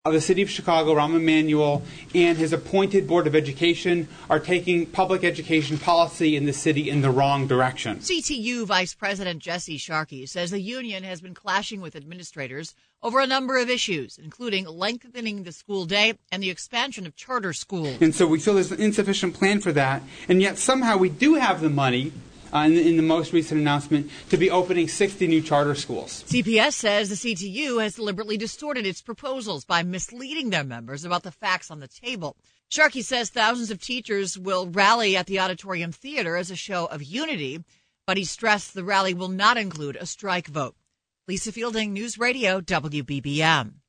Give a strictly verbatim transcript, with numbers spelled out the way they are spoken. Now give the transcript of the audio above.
The City of Chicago, Rahm Emanuel, and his appointed Board of Education are taking public education policy in the city in the wrong direction. C T U Vice President Jesse Sharkey says the union has been clashing with administrators over a number of issues, including lengthening the school day and the expansion of charter schools. And so we feel there's an insufficient plan for that, and yet somehow we do have the money Uh, in, the, in the most recent announcement, to be opening sixty new charter schools. C P S says the C T U has deliberately distorted its proposals by misleading their members about the facts on the table. Sharkey says thousands of teachers will rally at the Auditorium Theater as a show of unity, but he stressed the rally will not include a strike vote. Lisa Fielding, News Radio, W B B M.